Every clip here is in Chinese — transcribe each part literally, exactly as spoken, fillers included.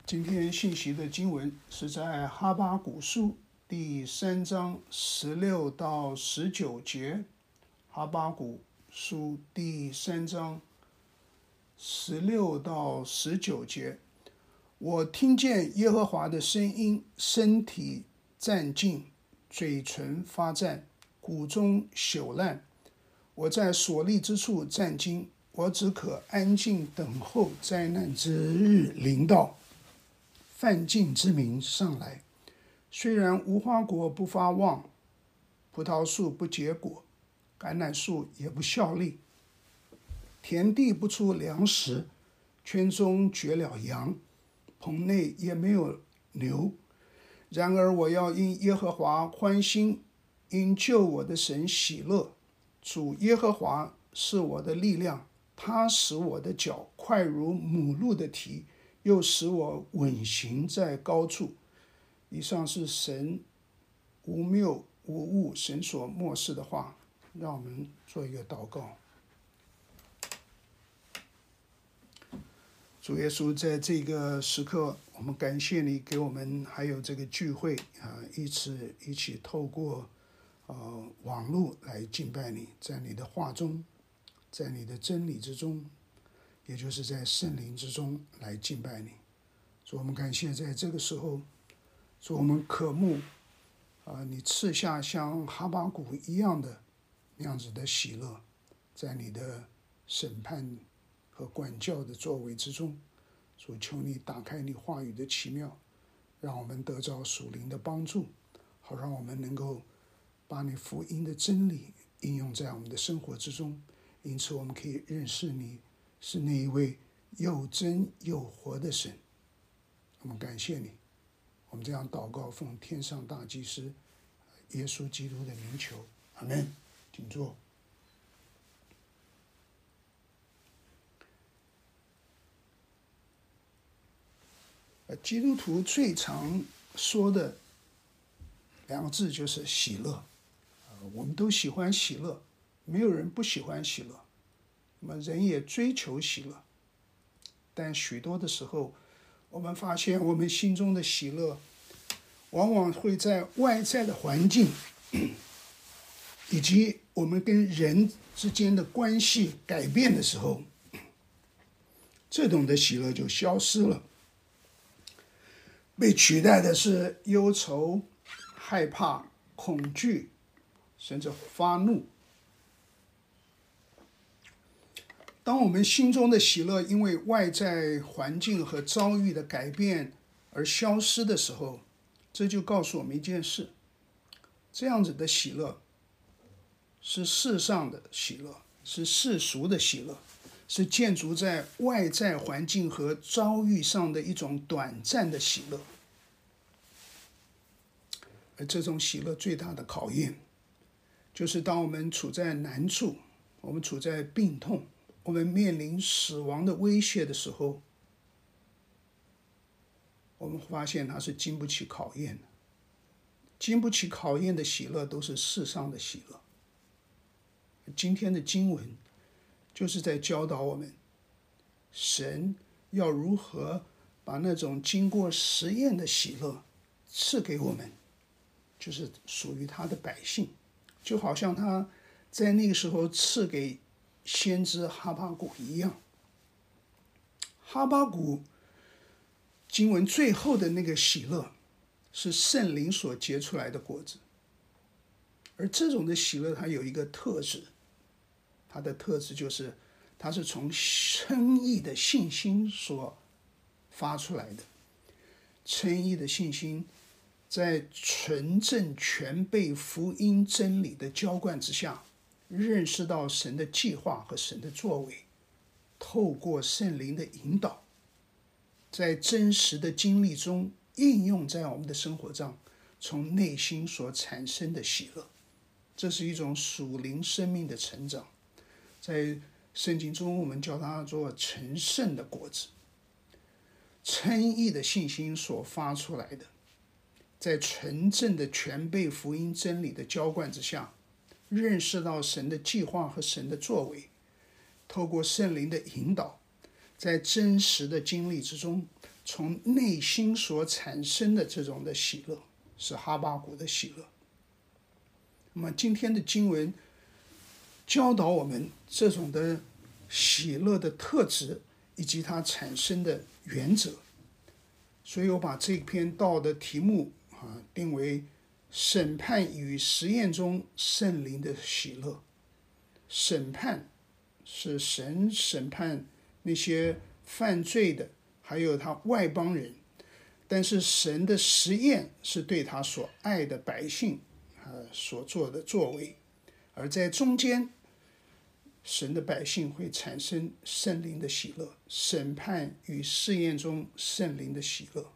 今天信息的经文是在哈巴谷书第三章十六到十九节。哈巴谷书第三章十六到十九节，我听见耶和华的声音，身体战兢，嘴唇发战，骨中朽烂。我在所立之处战兢，我只可安静等候灾难之日临到。犯禁之民上来，虽然无花果不发旺，葡萄树不结果，橄榄树也不效力，田地不出粮食，圈中绝了羊，棚内也没有牛。然而我要因耶和华欢心，因救我的神喜乐。主耶和华是我的力量，他使我的脚快如母鹿的蹄，又使我稳行在高处。以上是神无谬无误，神所默示的话。让我们做一个祷告。主耶稣，在这个时刻，我们感谢你给我们还有这个聚会啊，一起一起透过呃网络来敬拜你，在你的话中，在你的真理之中，也就是在圣灵之中来敬拜你。主，我们感谢在这个时候，主，我们渴慕啊、呃，你赐下像哈巴谷一样的那样子的喜乐，在你的审判和管教的作为之中。主，求你打开你话语的奇妙，让我们得着属灵的帮助，好让我们能够把你福音的真理应用在我们的生活之中。因此我们可以认识你是那一位又真又活的神。我们感谢你，我们这样祷告，奉天上大祭司耶稣基督的名求，阿们。请坐。基督徒最常说的两个字就是喜乐。我们都喜欢喜乐，没有人不喜欢喜乐。那么人也追求喜乐，但许多的时候，我们发现我们心中的喜乐，往往会在外在的环境，以及我们跟人之间的关系改变的时候，这种的喜乐就消失了。被取代的是忧愁、害怕、恐惧，甚至发怒。当我们心中的喜乐因为外在环境和遭遇的改变而消失的时候，这就告诉我们一件事：这样子的喜乐是世上的喜乐，是世俗的喜乐，是建筑在外在环境和遭遇上的一种短暂的喜乐。而这种喜乐最大的考验，就是当我们处在难处，我们处在病痛，我们面临死亡的威胁的时候，我们发现它是经不起考验的。经不起考验的喜乐都是世上的喜乐。今天的经文就是在教导我们，神要如何把那种经过实验的喜乐赐给我们，就是属于他的百姓。就好像他在那个时候赐给先知哈巴谷一样。哈巴谷经文最后的那个喜乐，是圣灵所结出来的果子。而这种的喜乐，它有一个特质，它的特质就是它是从称义的信心所发出来的。称义的信心在纯正全备福音真理的浇灌之下，认识到神的计划和神的作为，透过圣灵的引导，在真实的经历中应用在我们的生活上，从内心所产生的喜乐。这是一种属灵生命的成长，在圣经中我们叫它做成圣的果子。称义的信心所发出来的，在纯正的全备福音真理的浇灌之下，认识到神的计划和神的作为，透过圣灵的引导，在真实的经历之中， 从内心所产生的这种的喜乐，是哈巴谷的喜乐。那么今天的经文教导我们这种的喜乐的特质以及它产生的原则，所以我把这篇道的题目啊定为审判与实验中圣灵的喜乐。审判是神审判那些犯罪的，还有他外邦人，但是神的实验是对他所爱的百姓呃所做的作为，而在中间神的百姓会产生圣灵的喜乐。审判与试验中圣灵的喜乐。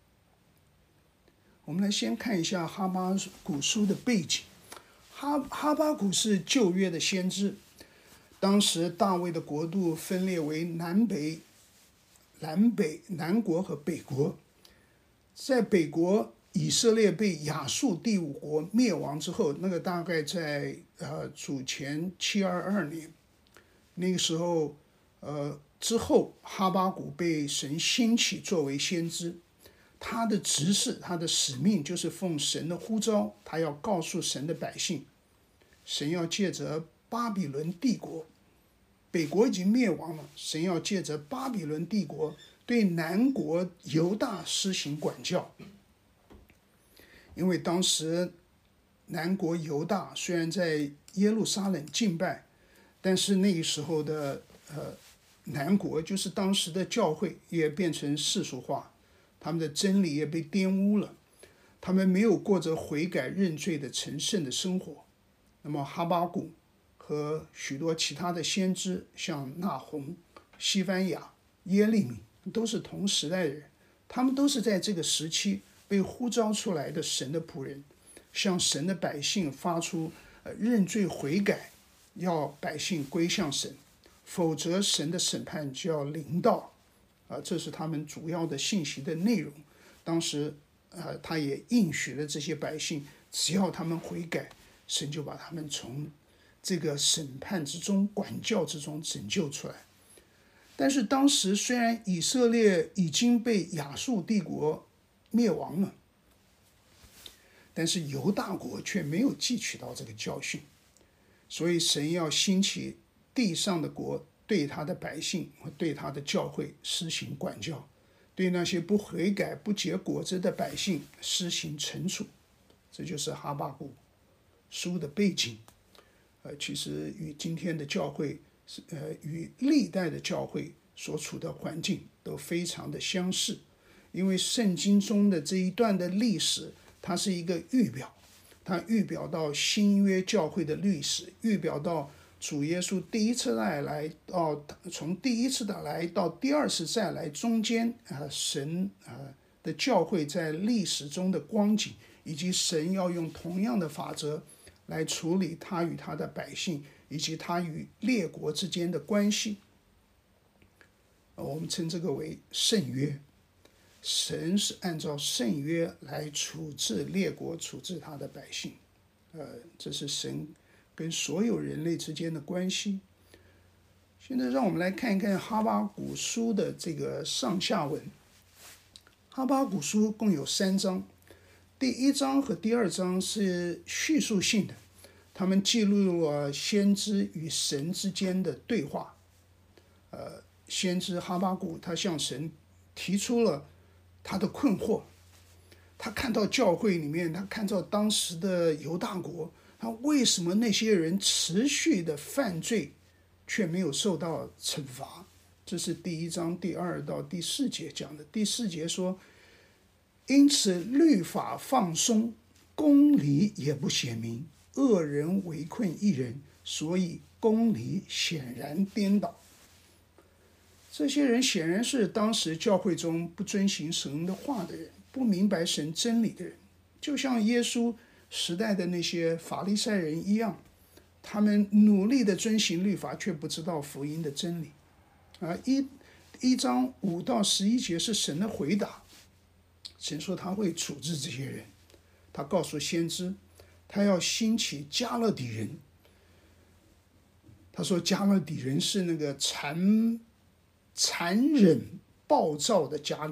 我们来先看一下哈巴谷书的背景。哈哈巴谷是旧约的先知，当时大卫的国度分裂为南北、南北、南国和北国。在北国，以色列被亚述第五国灭亡之后，那个大概在呃主前七二二年，那个时候，呃之后哈巴谷被神兴起作为先知。他的职事，他的使命就是奉神的呼召，他要告诉神的百姓，神要借着巴比伦帝国，北国已经灭亡了，神要借着巴比伦帝国对南国犹大施行管教。因为当时南国犹大虽然在耶路撒冷敬拜，但是那个时候的呃南国，就是当时的教会也变成世俗化，他们的真理也被玷污了，他们没有过着悔改认罪的成圣的生活。那么哈巴谷和许多其他的先知，像纳洪、西番雅、耶利米，都是同时代的人，他们都是在这个时期被呼召出来的神的仆人，向神的百姓发出呃认罪悔改，要百姓归向神，否则神的审判就要临到。啊，这是他们主要的信息的内容。当时，呃，他也应许了这些百姓，只要他们悔改，神就把他们从这个审判之中、管教之中拯救出来。但是当时虽然以色列已经被亚述帝国灭亡了，但是犹大国却没有汲取到这个教训，所以神要兴起地上的国，对他的百姓和对他的教会施行管教，对那些不悔改不结果子的百姓施行惩处。这就是哈巴谷书的背景。呃，其实与今天的教会，呃，与历代的教会所处的环境都非常的相似。因为圣经中的这一段的历史，它是一个预表，它预表到新约教会的历史，预表到主耶稣第一次再来到，从第一次的来到第二次再来中间，呃，神呃的教会在历史中的光景，以及神要用同样的法则来处理他与他的百姓，以及他与列国之间的关系。我们称这个为圣约。神是按照圣约来处置列国，处置他的百姓。呃，这是神跟所有人类之间的关系。现在让我们来看一看哈巴谷书的这个上下文。哈巴谷书共有三章，第一章和第二章是叙述性的，他们记录了先知与神之间的对话。呃，先知哈巴谷他向神提出了他的困惑，他看到教会里面，他看到当时的犹大国，他为什么那些人持续的犯罪却没有受到惩罚？这是第一章第二到第四节讲的。第四节说，因此律法放松，公理也不显明，恶人围困一人，所以公理显然颠倒。这些人显然是当时教会中不遵行神的话的人，不明白神真理的人，就像耶稣时代的那些法利赛人一样，他们努力的遵行律法，却不知道福音的真理。啊，一一章五到十一节是神的回答，神说他会处置这些人，他告诉先知，他要兴起加勒底人。他说加勒底人是那个残残忍暴躁的加利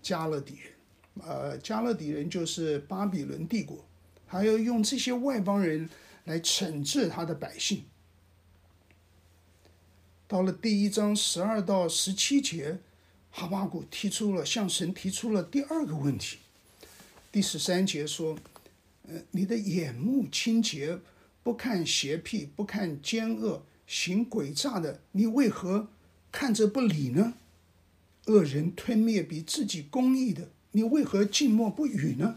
加勒底人。呃，加勒底人就是巴比伦帝国，还要用这些外邦人来惩治他的百姓。到了第一章十二到十七节，哈巴谷提出了向神提出了第二个问题。第十三节说：“呃，你的眼目清洁，不看邪僻，不看奸恶，行诡诈的，你为何看着不理呢？恶人吞灭比自己公义的，你为何静默不语呢？”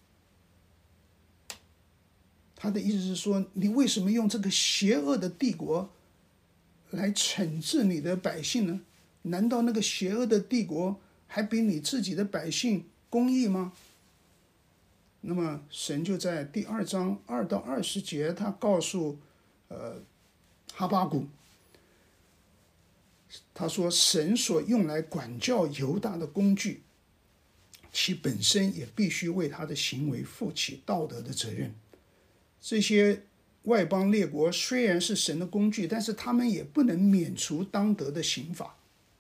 他的意思是说，你为什么用这个邪恶的帝国来惩治你的百姓呢？难道那个邪恶的帝国还比你自己的百姓公义吗？那么神就在第二章二到二十节，他告诉呃哈巴谷，他说神所用来管教犹大的工具，其本身也必须为他的行为负起道德的责任。这些外邦列国虽然是神的工具，但是他们也不能免除当得的刑罚。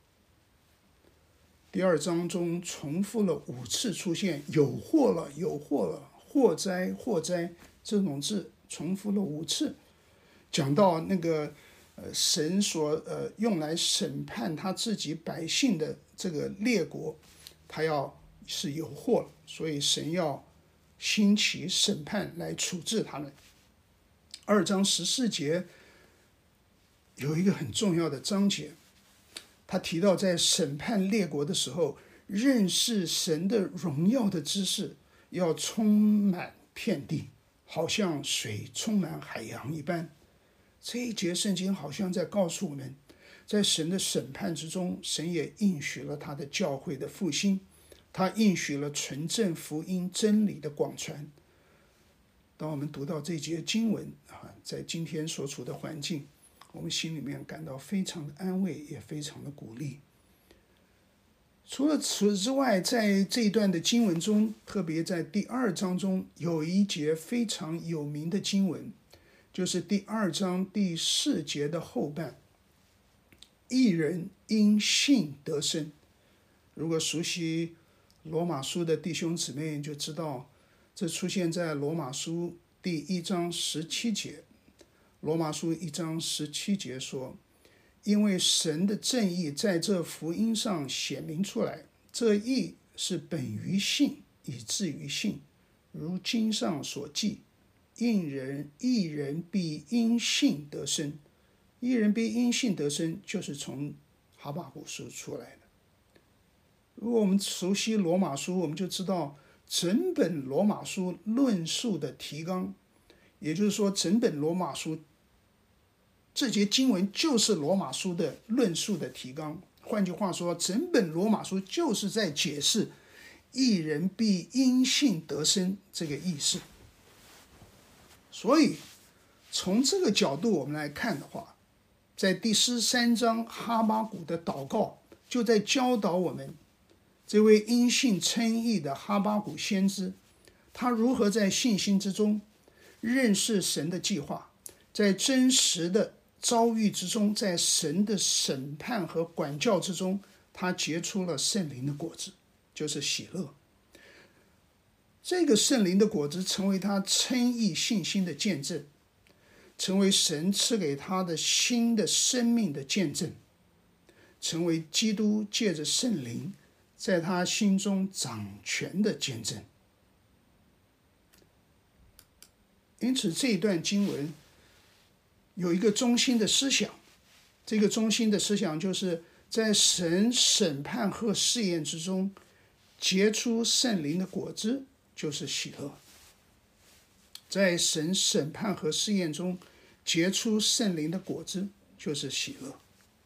第二章中重复了五次出现有祸了有祸了祸灾祸灾这种字，重复了五次，讲到那个呃神所呃用来审判他自己百姓的这个列国，他要是有祸了，所以神要兴起审判来处置他们。二章十四节有一个很重要的章节，他提到在审判列国的时候，认识神的荣耀的知识要充满遍地，好像水充满海洋一般。这一节圣经好像在告诉我们，在神的审判之中，神也应许了他的教会的复兴，他应许了纯正福音真理的广传。当我们读到这节经文啊，在今天所处的环境，我们心里面感到非常的安慰，也非常的鼓励。除了此之外，在这一段的经文中，特别在第二章中有一节非常有名的经文，就是第二章第四节的后半，义人因信得生。如果熟悉罗马书的弟兄姊妹就知道，这出现在罗马书第一章十七节。罗马书一章十七节说，因为神的正义在这福音上显明出来，这义是本于信，以至于信。如经上所记，应人义人必因信得生。义人必因信得生，就是从哈巴谷书出来的。如果我们熟悉罗马书，我们就知道整本罗马书论述的提纲，也就是说整本罗马书这节经文就是罗马书的论述的提纲。换句话说，整本罗马书就是在解释义人必因信得生这个意思。所以从这个角度我们来看的话，在第十三章哈巴谷的祷告就在教导我们，这位因信称义的哈巴谷先知，他如何在信心之中认识神的计划，在真实的遭遇之中，在神的审判和管教之中，他结出了圣灵的果子，就是喜乐。这个圣灵的果子成为他称义信心的见证，成为神赐给他的新的生命的见证，成为基督借着圣灵在他心中掌权的见证。因此这一段经文有一个中心的思想，这个中心的思想就是在神审判和试验之中结出圣灵的果子，就是喜乐。在神审判和试验中结出圣灵的果子，就是喜乐。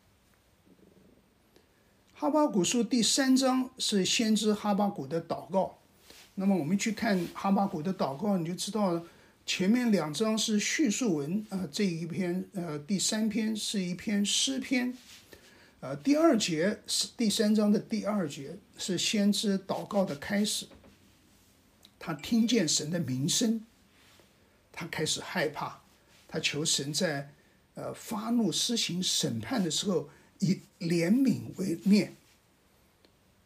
哈巴谷书第三章是先知哈巴谷的祷告。那么我们去看哈巴谷的祷告，你就知道了，前面两章是叙述文，呃，这一篇，呃，第三篇是一篇诗篇，呃，第二节是第三章的第二节是先知祷告的开始。他听见神的名声，他开始害怕，他求神在呃发怒施行审判的时候，以怜悯为念。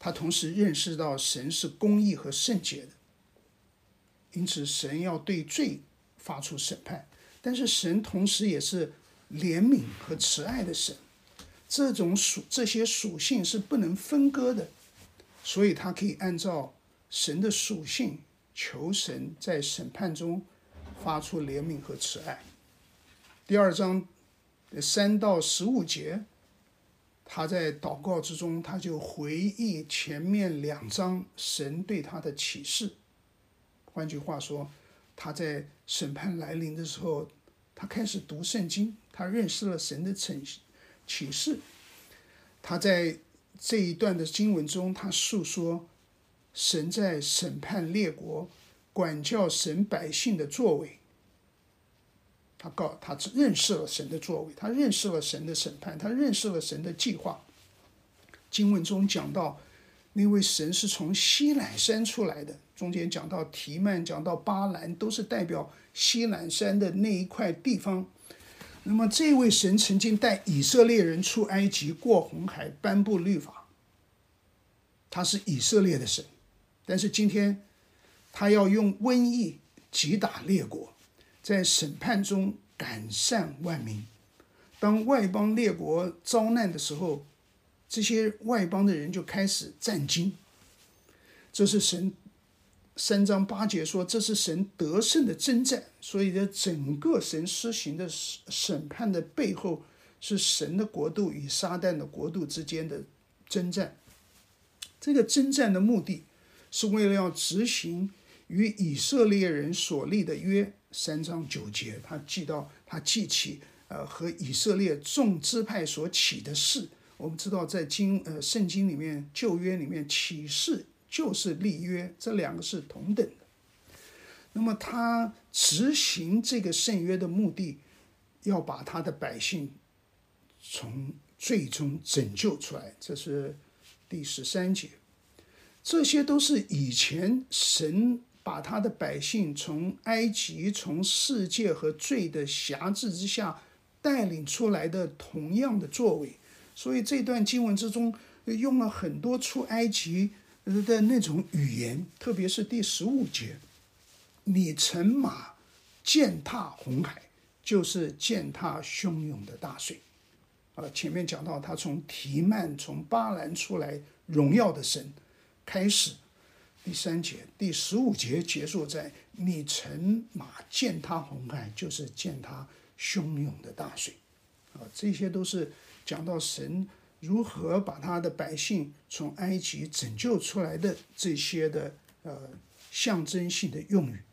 他同时认识到神是公义和圣洁的，因此神要对罪发出审判，但是神同时也是怜悯和慈爱的神，这种属这些属性是不能分割的，所以他可以按照神的属性求神在审判中发出怜悯和慈爱。第二章三到十五节，他在祷告之中，他就回忆前面两章神对他的启示。换句话说，他在审判来临的时候，他开始读圣经，他认识了神的启示。他在这一段的经文中，他述说神在审判列国、管教神百姓的作为。他告他认识了神的作为，他认识了神的审判，他认识了神的计划。经文中讲到那位神是从西乃山出来的，中间讲到提曼，讲到巴兰，都是代表西乃山的那一块地方。那么这位神曾经带以色列人出埃及，过红海，颁布律法，他是以色列的神。但是今天他要用瘟疫击打列国，在审判中赶散万民。当外邦列国遭难的时候，这些外邦的人就开始战惊。这是神三章八节说，这是神得胜的征战。所以这整个神施行的审判的背后，是神的国度与撒旦的国度之间的征战。这个征战的目的是为了要执行与以色列人所立的约。三章九节，他记到他记起呃和以色列众支派所起的誓。我们知道在经呃圣经里面，旧约里面起誓就是立约，这两个是同等的。那么他执行这个圣约的目的，要把他的百姓从罪中拯救出来，这是第十三节。这些都是以前神把他的百姓从埃及、从世界和罪的辖制之下带领出来的同样的作为。所以这段经文之中用了很多出埃及的那种语言，特别是第十五节，你乘马践踏红海，就是践踏汹涌的大水。啊，前面讲到他从提曼、从巴兰出来，荣耀的神开始。第三节，第十五节结束在你乘马践踏红海，就是践踏汹涌的大水。啊，这些都是讲到神如何把他的百姓从埃及拯救出来的这些的呃象征性的用语。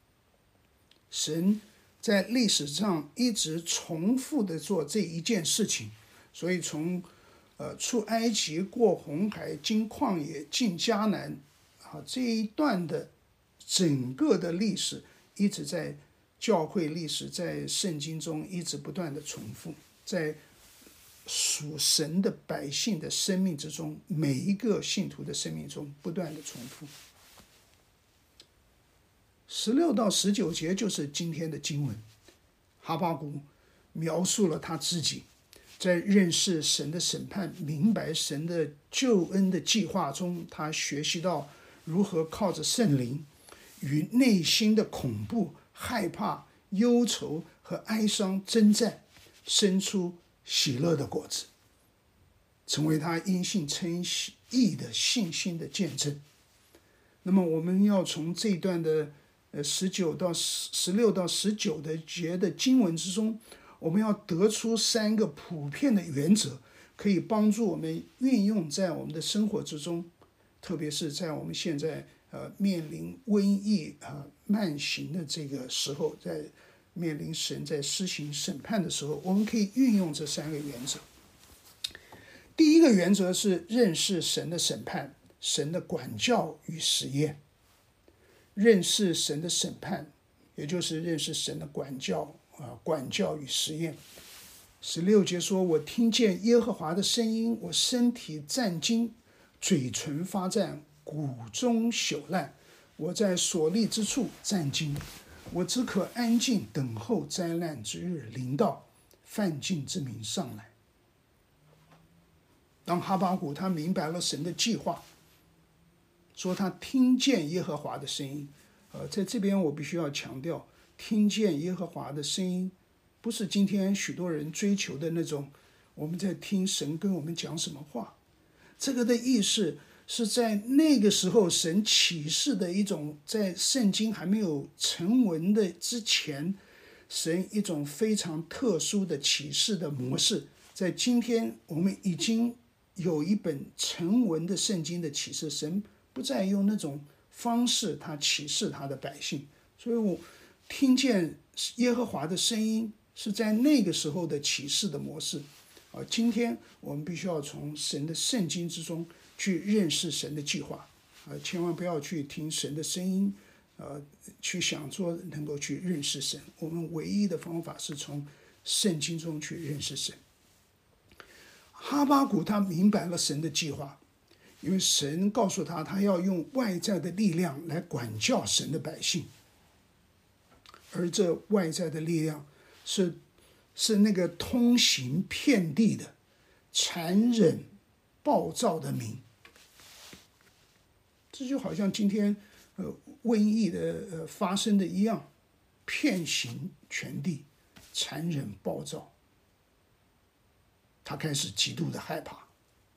神在历史上一直重复的做这一件事情，所以从呃出埃及、过红海、经旷野、进迦南啊这一段的整个的历史，一直在教会历史，在圣经中一直不断的重复，在属神的百姓的生命之中，每一个信徒的生命中不断的重复。十六到十九节就是今天的经文，哈巴谷描述了他自己在认识神的审判、明白神的救恩的计划中，他学习到如何靠着圣灵与内心的恐怖、害怕、忧愁和哀伤征战，生出喜乐的果子，成为他因信称义的信心的见证。那么我们要从这段的呃十九到十六到十九的节的经文之中，我们要得出三个普遍的原则，可以帮助我们运用在我们的生活之中，特别是在我们现在呃面临瘟疫啊、呃、慢行的这个时候，在面临神在施行审判的时候，我们可以运用这三个原则。第一个原则是认识神的审判、神的管教与实验。认识神的审判，也就是认识神的管教啊，管教与实验。十六节说，我听见耶和华的声音，我身体战惊，嘴唇发战，骨中朽烂，我在所立之处战惊，我只可安静等候灾难之日临到，犯境之民上来。当哈巴谷他明白了神的计划， 说他听见耶和华的声音。呃，在这边我必须要强调，听见耶和华的声音，不是今天许多人追求的那种，我们在听神跟我们讲什么话。这个的意思是在那个时候神启示的一种，在圣经还没有成文的之前，神一种非常特殊的启示的模式。在今天我们已经有一本成文的圣经的启示，神不再用那种方式他启示他的百姓。所以我听见耶和华的声音是在那个时候的启示的模式。啊，今天我们必须要从神的圣经之中去认识神的计划。啊，千万不要去听神的声音，呃，去想说能够去认识神。我们唯一的方法是从圣经中去认识神。哈巴谷他明白了神的计划，因为神告诉他，他要用外在的力量来管教神的百姓，而这外在的力量是是那个通行遍地的残忍暴躁的民。这就好像今天呃瘟疫的呃发生的一样，遍行全地，残忍暴躁。他开始极度的害怕，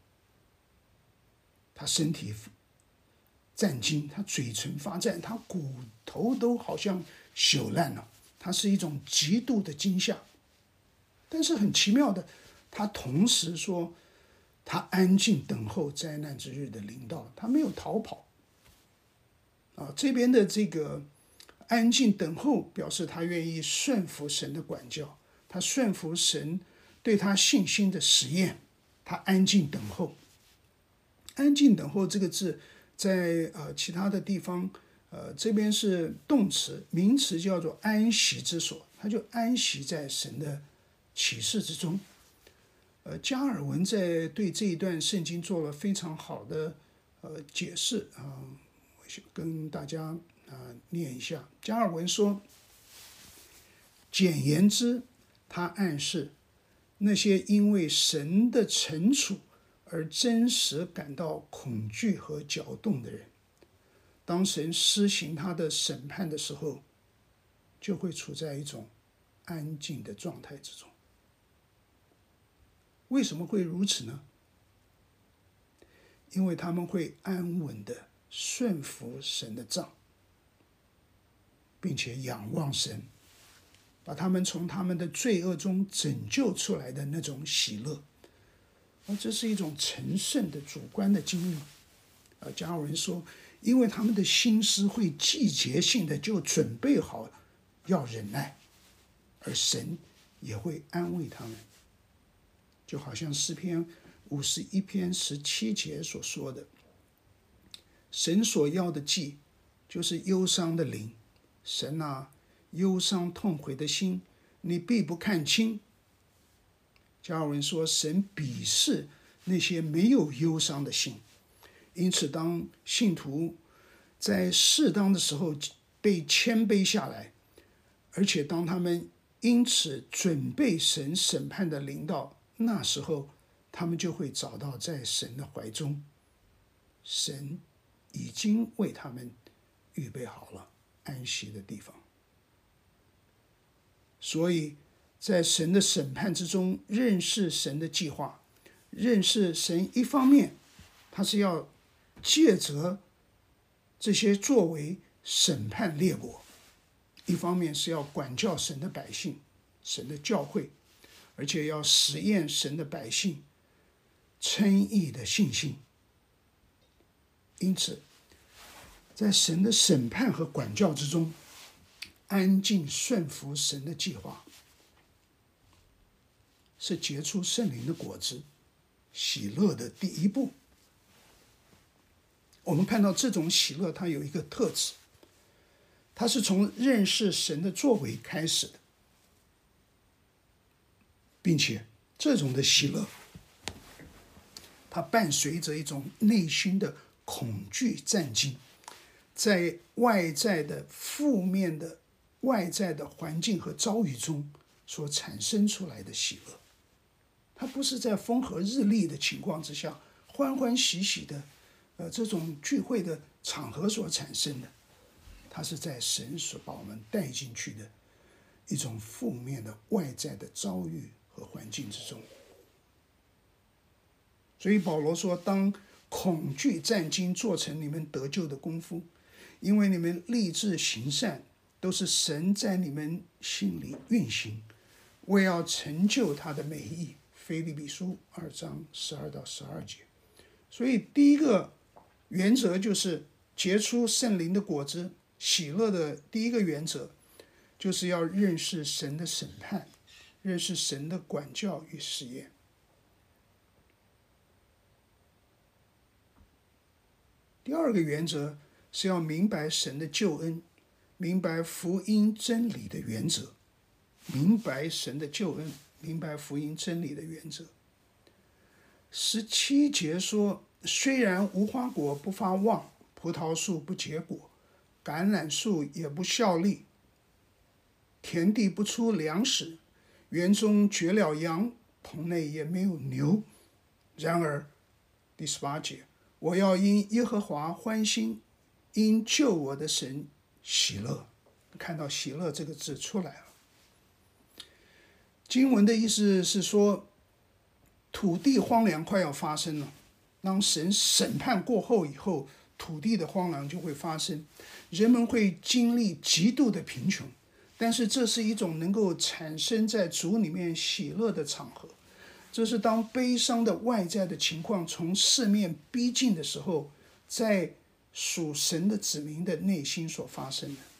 他身体战惊，他嘴唇发战，他骨头都好像朽烂了。他是一种极度的惊吓。但是很奇妙的，他同时说他安静等候灾难之日的临到，他没有逃跑。啊，这边的这个安静等候表示他愿意顺服神的管教，他顺服神对他信心的实验，他安静等候。安静等候这个字在呃其他的地方，呃这边是动词，名词叫做安息之所，他就安息在神的启示之中。呃，加尔文在对这一段圣经做了非常好的呃解释啊、呃，我跟大家啊、呃、念一下。加尔文说，简言之，他暗示那些因为神的惩处而真实感到恐惧和搅动的人，当神施行他的审判的时候，就会处在一种安静的状态之中。为什么会如此呢？因为他们会安稳的顺服神的杖，并且仰望神，把他们从他们的罪恶中拯救出来的那种喜乐。而这是一种成圣的主观的经历。啊，加尔文说，因为他们的心思会季节性的就准备好要忍耐，而神也会安慰他们。就好像诗篇五十一篇十七节所说的，神所要的祭就是忧伤的灵，神啊，忧伤痛悔的心你必不看轻。加尔文说，神鄙视那些没有忧伤的心，因此当信徒在适当的时候被谦卑下来，而且当他们因此准备神审判的临到，那时候他们就会找到在神的怀中，神已经为他们预备好了安息的地方。所以在神的审判之中认识神的计划，认识神一方面他是要借着这些作为审判列国，一方面是要管教神的百姓，神的教会，而且要实验神的百姓称义的信心。因此在神的审判和管教之中，安静顺服神的计划，是结出圣灵的果子喜乐的第一步。我们看到这种喜乐它有一个特质，它是从认识神的作为开始的，并且这种的喜乐它伴随着一种内心的恐惧战惊，在外在的负面的外在的环境和遭遇中所产生出来的喜乐。它不是在风和日丽的情况之下欢欢喜喜的呃这种聚会的场合所产生的，它是在神所把我们带进去的一种负面的外在的遭遇和环境之中。所以保罗说，当恐惧战惊做成你们得救的功夫，因为你们立志行善，都是神在你们心里运行，为要成就他的美意。腓立比书二章十二到十二节。所以第一个原则就是结出圣灵的果子，喜乐的第一个原则就是要认识神的审判，认识神的管教与试验。第二个原则是要明白神的救恩，明白福音真理的原则，明白神的救恩，明白福音真理的原则。十七节说，虽然无花果不发旺，葡萄树不结果，橄榄树也不效力，田地不出粮食，园中绝了羊，棚内也没有牛。然而第十八节，我要因耶和华欢心，因救我的神喜乐。看到喜乐这个字出来了。经文的意思是说，土地荒凉快要发生了，当神审判过后以后，土地的荒凉就会发生，人们会经历极度的贫穷，但是这是一种能够产生在主里面喜乐的场合。这是当悲伤的外在的情况从四面逼近的时候，在属神的子民的内心所发生的。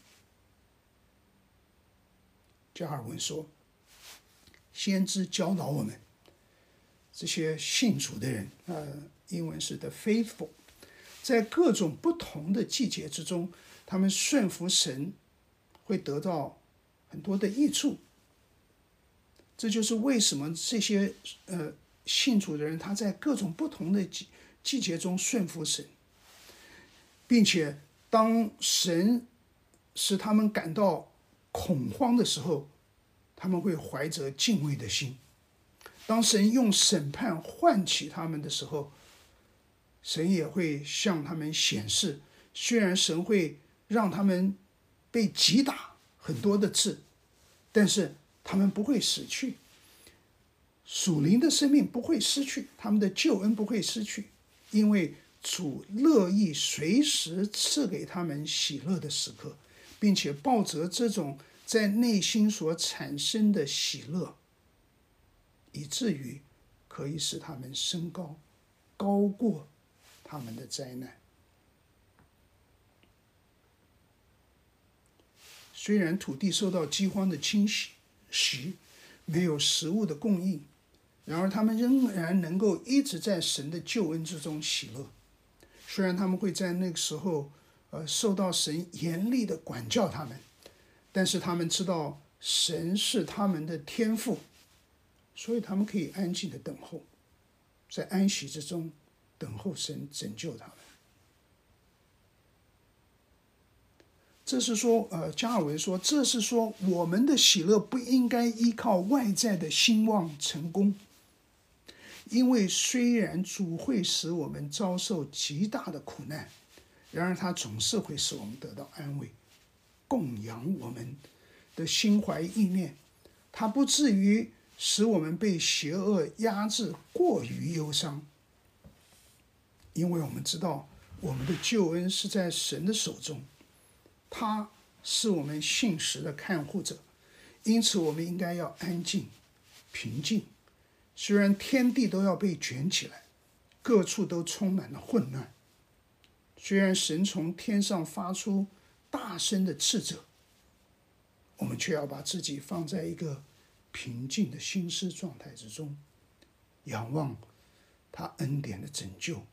加尔文说，先知教导我们，这些信主的人，呃，英文是 the faithful， 在各种不同的季节之中，他们顺服神，会得到很多的益处。这就是为什么这些呃信主的人，他在各种不同的季季节中顺服神，并且当神使他们感到恐慌的时候，他们会怀着敬畏的心。当神用审判唤起他们的时候，神也会向他们显示，虽然神会让他们被击打很多的次，但是他们不会死去，属灵的生命不会失去，他们的救恩不会失去，因为主乐意随时赐给他们喜乐的时刻，并且抱着这种在内心所产生的喜乐，以至于可以使他们升高，高过他们的灾难。虽然土地受到饥荒的侵袭，没有食物的供应，然而他们仍然能够一直在神的救恩之中喜乐。虽然他们会在那个时候呃受到神严厉的管教他们，但是他们知道神是他们的天父，所以他们可以安静的等候，在安息之中等候神拯救他们。这是说，呃，加尔文说，这是说我们的喜乐不应该依靠外在的兴旺成功，因为虽然主会使我们遭受极大的苦难，然而他总是会使我们得到安慰，供养我们的心怀意念，他不至于使我们被邪恶压制过于忧伤，因为我们知道我们的救恩是在神的手中，他是我们信实的看护者，因此我们应该要安静平静。虽然天地都要被卷起来，各处都充满了混乱，虽然神从天上发出大声的斥责，我们却要把自己放在一个平静的心思状态之中，仰望他恩典的拯救。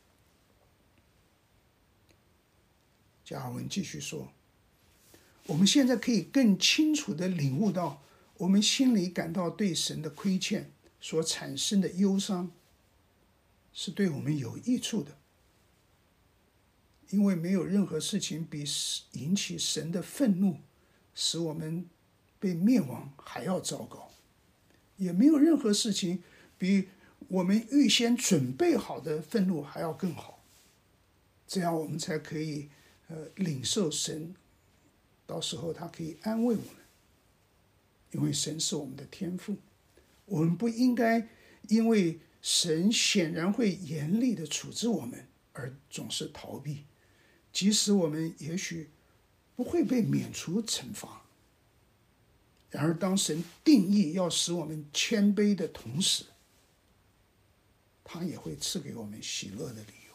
加尔文继续说，我们现在可以更清楚地领悟到，我们心里感到对神的亏欠所产生的忧伤，是对我们有益处的。因为没有任何事情比引起神的愤怒，使我们被灭亡还要糟糕，也没有任何事情比我们预先准备好的愤怒还要更好。 这样我们才可以呃领受神，到时候他可以安慰我们，因为神是我们的天父，我们不应该因为神显然会严厉的处置我们而总是逃避，即使我们也许不会被免除惩罚，然而当神定义要使我们谦卑的同时，他也会赐给我们喜乐的理由，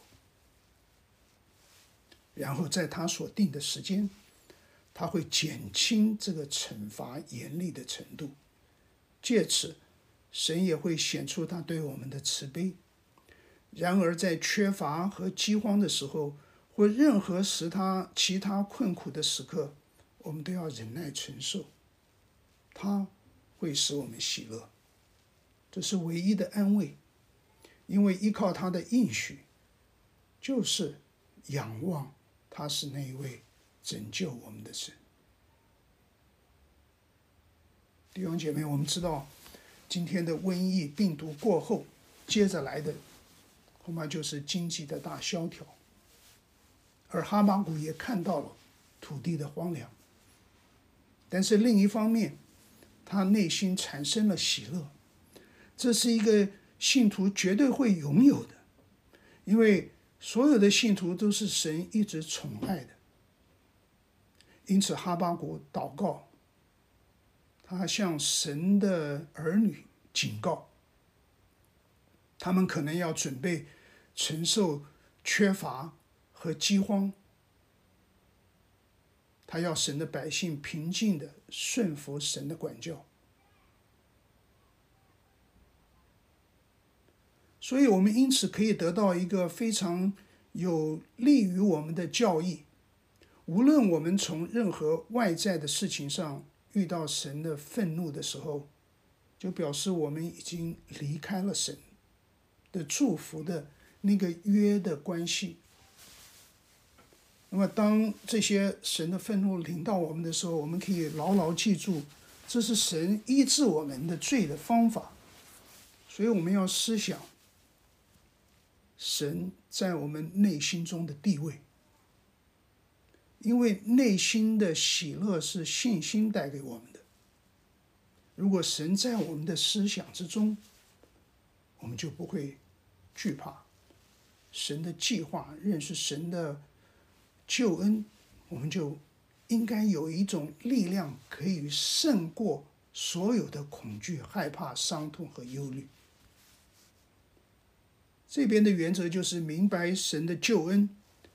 然后在他所定的时间，他会减轻这个惩罚严厉的程度，借此神也会显出他对我们的慈悲。然而在缺乏和饥荒的时候，或任何使他其他困苦的时刻，我们都要忍耐承受，他会使我们喜乐，这是唯一的安慰，因为依靠他的应许，就是仰望他是那一位拯救我们的神。弟兄姐妹，我们知道今天的瘟疫病毒过后，接着来的恐怕就是经济的大萧条，而哈巴谷也看到了土地的荒凉，但是另一方面，他内心产生了喜乐，这是一个信徒绝对会拥有的，因为所有的信徒都是神一直宠爱的。因此哈巴谷祷告，他向神的儿女警告，他们可能要准备承受缺乏和饥荒，他要神的百姓平静地顺服神的管教。所以我们因此可以得到一个非常有利于我们的教义，无论我们从任何外在的事情上遇到神的愤怒的时候，就表示我们已经离开了神的祝福的那个约的关系。那么当这些神的愤怒临到我们的时候，我们可以牢牢记住，这是神医治我们的罪的方法。所以我们要思想神在我们内心中的地位，因为内心的喜乐是信心带给我们的。如果神在我们的思想之中，我们就不会惧怕神的计划，认识神的救恩，我们就应该有一种力量可以胜过所有的恐惧、害怕、伤痛和忧虑。这边的原则就是明白神的救恩，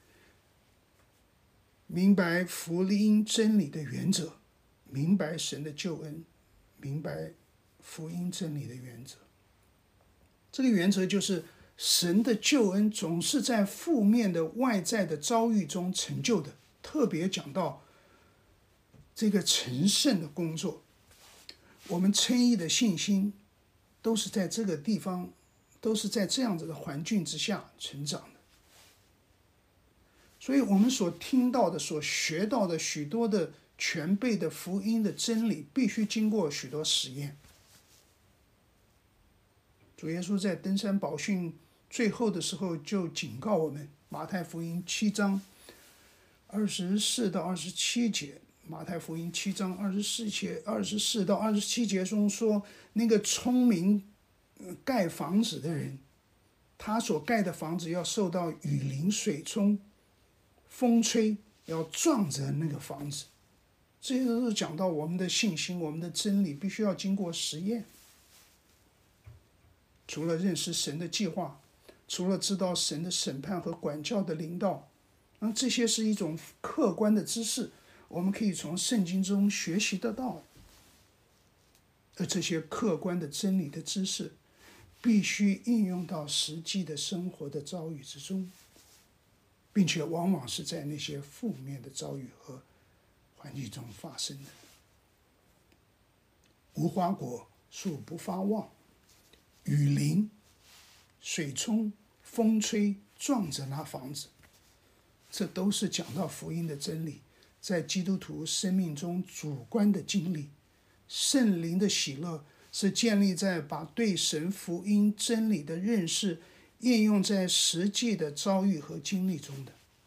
明白福音真理的原则，明白神的救恩，明白福音真理的原则。这个原则就是神的救恩总是在负面的外在的遭遇中成就的，特别讲到这个成圣的工作，我们称义的信心都是在这个地方，都是在这样子的环境之下成长的。所以我们所听到的、所学到的许多的全备的福音的真理，必须经过许多实验。主耶稣在登山宝训最后的时候就警告我们，马太福音七章二十四到二十七节，马太福音七章二十四节、二十四到二十七节中说，那个聪明盖房子的人，他所盖的房子要受到雨淋、水冲、风吹，要撞着那个房子。这些都是讲到我们的信心，我们的真理必须要经过实验。除了认识神的计划，除了知道神的审判和管教的领导，那这些是一种客观的知识，我们可以从圣经中学习得到。而这些客观的真理的知识，必须应用到实际的生活的遭遇之中，并且往往是在那些负面的遭遇和环境中发生的。无花果树不发旺，雨淋、水冲、风吹，撞着那房子，这都是讲到福音的真理，在基督徒生命中主观的经历。圣灵的喜乐是建立在把对神福音真理的认识应用在实际的遭遇和经历中的。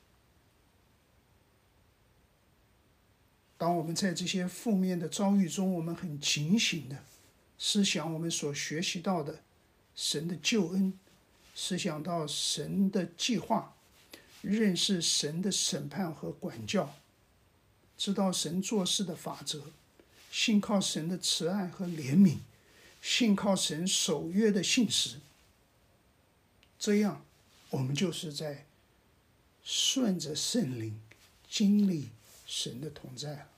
当我们在这些负面的遭遇中，我们很警醒的思想我们所学习到的神的救恩，思想到神的计划，认识神的审判和管教，知道神做事的法则，信靠神的慈爱和怜悯，信靠神守约的信实，这样我们就是在顺着圣灵经历神的同在了。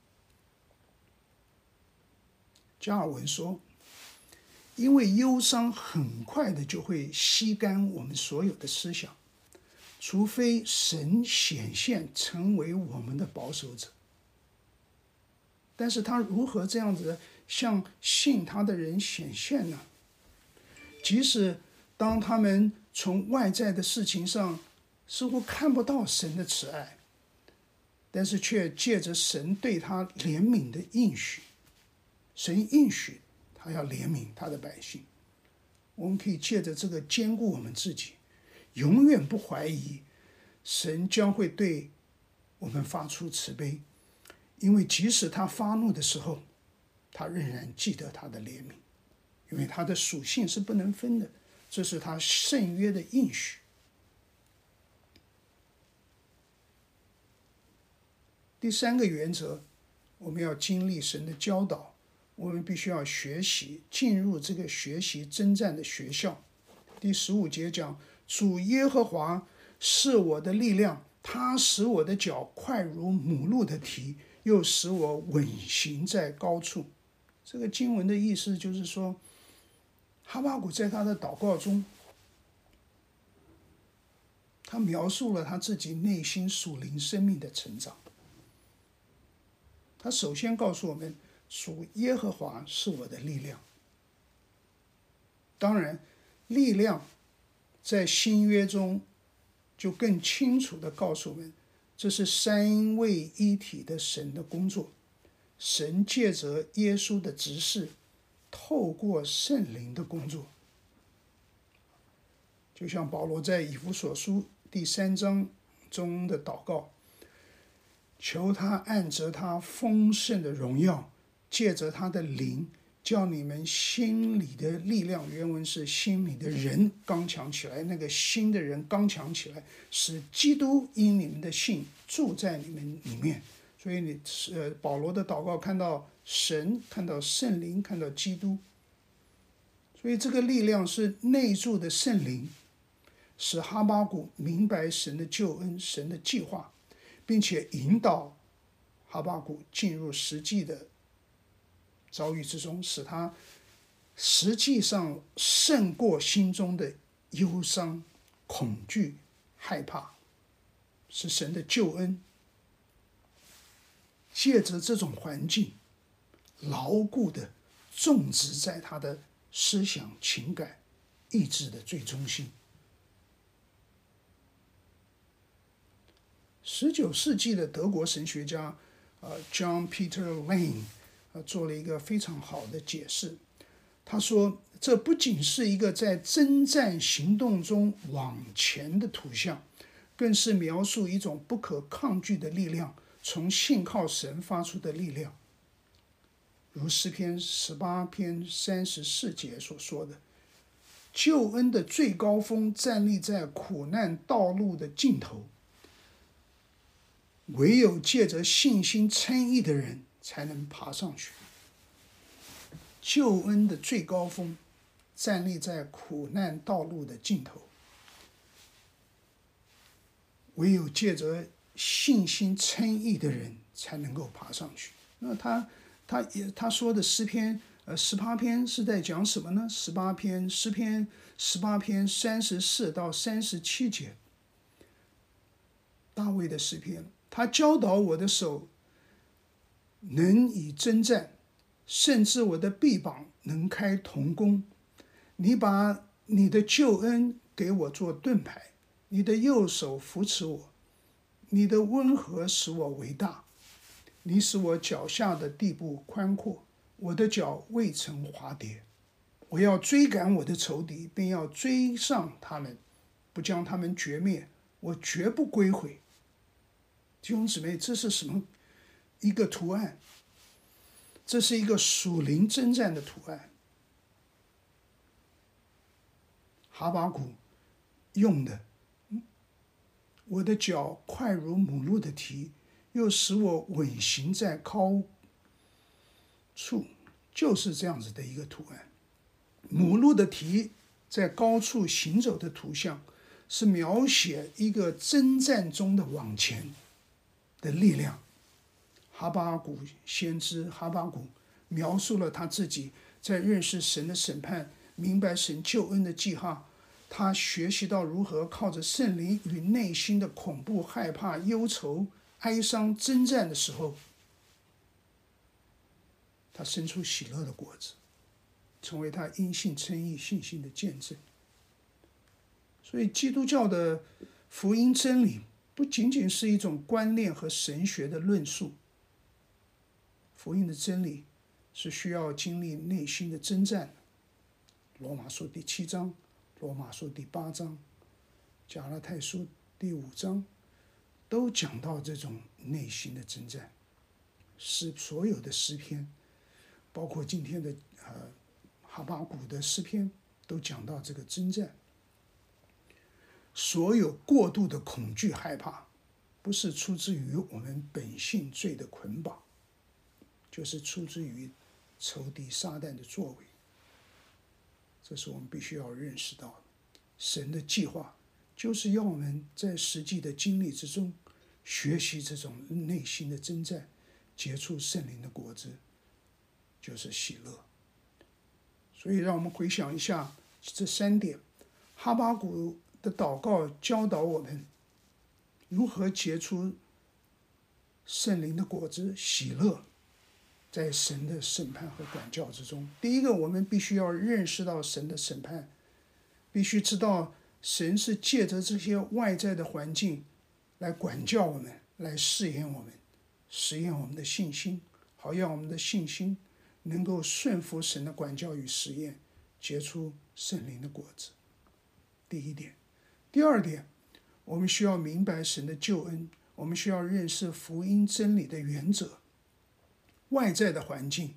加尔文说，因为忧伤很快的就会吸干我们所有的思想，除非神显现成为我们的保守者。但是他如何这样子向信他的人显现呢？即使当他们从外在的事情上似乎看不到神的慈爱，但是却借着神对他怜悯的应许，神应许他要怜悯他的百姓，我们可以借着这个坚固我们自己，永远不怀疑神将会对我们发出慈悲，因为即使他发怒的时候，他仍然记得他的怜悯，因为他的属性是不能分的，这是他圣约的应许。第三个原则，我们要经历神的教导，我们必须要学习，进入这个学习征战的学校。第十五节讲，主耶和华是我的力量，他使我的脚快如母鹿的蹄，又使我稳行在高处。这个经文的意思就是说，哈巴谷在他的祷告中，他描述了他自己内心属灵生命的成长。他首先告诉我们，主耶和华是我的力量。当然，力量在新约中就更清楚地告诉我们，这是三位一体的神的工作。神借着耶稣的执事，透过圣灵的工作。就像保罗在以弗所书第三章中的祷告，求他按着他丰盛的荣耀，借着他的灵，叫你们心里的力量，原文是心里的人刚强起来，那个心的人刚强起来，使基督因你们的信住在你们里面。所以你呃，保罗的祷告看到神，看到圣灵，看到基督。所以这个力量是内住的圣灵，使哈巴谷明白神的救恩，神的计划，并且引导哈巴谷进入实际的遭遇之中，使他实际上胜过心中的忧伤、恐惧、害怕，是神的救恩借着这种环境牢固的种植在他的思想、情感、意志的最中心。十九世纪的德国神学家呃 John Peter Lane 呃做了一个非常好的解释。他说，这不仅是一个在征战行动中往前的图像，更是描述一种不可抗拒的力量，从信靠神发出的力量。如诗篇十八篇三十四节所说的，救恩的最高峰站立在苦难道路的尽头，唯有借着信心称义的人才能爬上去。救恩的最高峰站立在苦难道路的尽头，唯有借着信心称义的人才能够爬上去。那他他也他说的诗篇呃十八篇是在讲什么呢？十八篇诗篇十八篇三十四到三十七节，大卫的诗篇，他教导我的手能以征战，甚至我的臂膀能开铜弓。你把你的救恩给我做盾牌，你的右手扶持我，你的温和使我为大。你使我脚下的地步宽阔，我的脚未曾滑跌。我要追赶我的仇敌，并要追上他们，不将他们绝灭，我绝不归回。弟兄姊妹，这是什么？ 一个图案，这是一个属灵征战的图案。哈巴谷用的，我的脚快如母鹿的蹄，又使我稳行在高处，就是这样子的一个图案。母鹿的蹄在高处行走的图像，是描写一个征战中的往前的力量。哈巴谷先知哈巴谷描述了他自己在认识神的审判，明白神救恩的记号，他学习到如何靠着圣灵与内心的恐怖、害怕、忧愁、哀伤征战的时候，他生出喜乐的果子，成为他因信称义信心的见证。所以基督教的福音真理不仅仅是一种观念和神学的论述，福音的真理是需要经历内心的征战。罗马书第七章、罗马书第八章、加拉太书第五章都讲到这种内心的征战。诗所有的诗篇，包括今天的呃哈巴谷的诗篇，都讲到这个征战。所有过度的恐惧害怕，不是出自于我们本性罪的捆绑，就是出自于仇敌撒旦的作为。这是我们必须要认识到的。神的计划就是要我们在实际的经历之中，学习这种内心的征战，结出圣灵的果子，就是喜乐。所以让我们回想一下这三点。哈巴谷的祷告教导我们如何结出圣灵的果子，喜乐，在神的审判和管教之中。第一个，我们必须要认识到神的审判，必须知道神是借着这些外在的环境来管教我们，来试验我们，实验我们的信心，好让我们的信心能够顺服神的管教与实验，结出圣灵的果子。第一点。第二点，我们需要明白神的救恩，我们需要认识福音真理的原则。外在的环境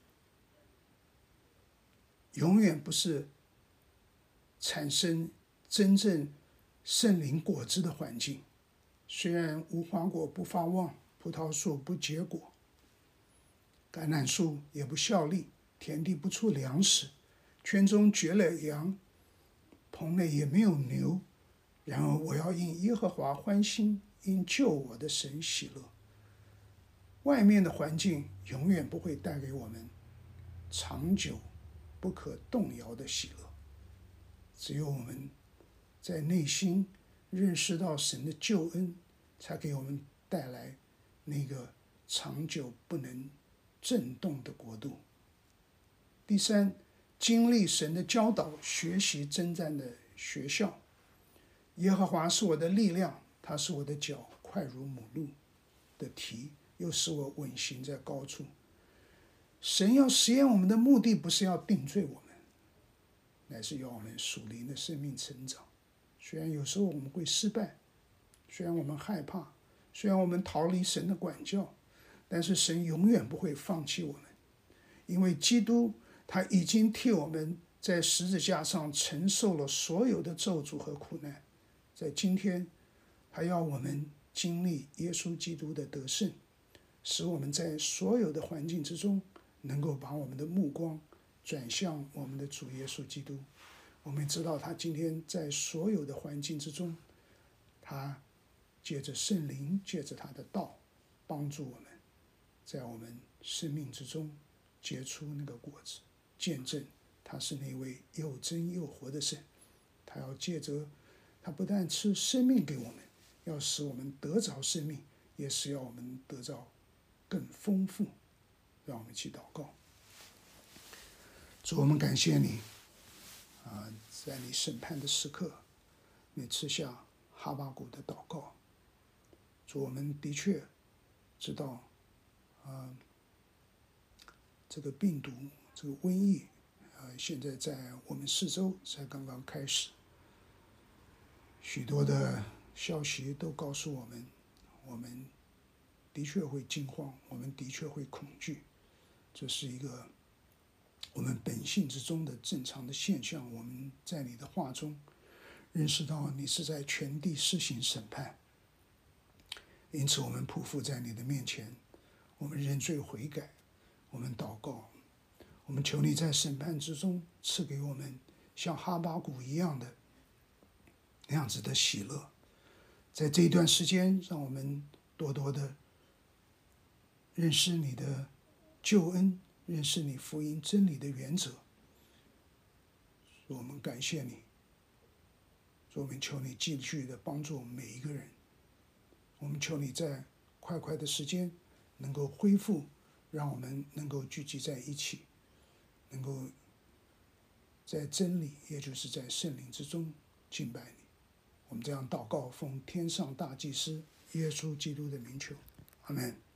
永远不是产生真正圣灵果子的环境。虽然无花果不发旺，葡萄树不结果，橄榄树也不效力，田地不出粮食，圈中绝了羊，棚内也没有牛。然而我要因耶和华欢心，因救我的神喜乐。外面的环境永远不会带给我们长久不可动摇的喜乐，只有我们在内心认识到神的救恩，才给我们带来那个长久不能震动的国度。第三，经历神的教导，学习征战的学校。耶和华是我的力量，他是我的脚，快如母鹿的蹄，又使我稳行在高处。神要实验我们的目的，不是要定罪我们，乃是要我们属灵的生命成长。虽然有时候我们会失败，虽然我们害怕，虽然我们逃离神的管教，但是神永远不会放弃我们，因为基督他已经替我们在十字架上承受了所有的咒诅和苦难。在今天，还要我们经历耶稣基督的得胜，使我们在所有的环境之中，能够把我们的目光转向我们的主耶稣基督。我们知道他今天在所有的环境之中，他借着圣灵，借着他的道，帮助我们，在我们生命之中结出那个果子，见证他是那位又真又活的神。他要借着他不但赐生命给我们，要使我们得着生命，也是要我们得着更丰富。让我们一起祷告。主，我们感谢你啊，在你审判的时刻，你赐下哈巴谷的祷告。主，我们的确知道啊，这个病毒，这个瘟疫啊，现在在我们四周才刚刚开始。许多的消息都告诉我们，我们的确会惊慌，我们的确会恐惧，这是一个我们本性之中的正常的现象。我们在你的话中认识到你是在全地施行审判，因此我们匍匐在你的面前，我们认罪悔改，我们祷告，我们求你在审判之中赐给我们像哈巴谷一样的那样子的喜乐。在这一段时间，让我们多多的认识你的救恩，认识你福音真理的原则。我们感谢你，我们求你继续的帮助每一个人。我们求你在快快的时间能够恢复，让我们能够聚集在一起，能够在真理，也就是在圣灵之中敬拜你。我们这样祷告，奉天上大祭司耶稣基督的名求，阿们。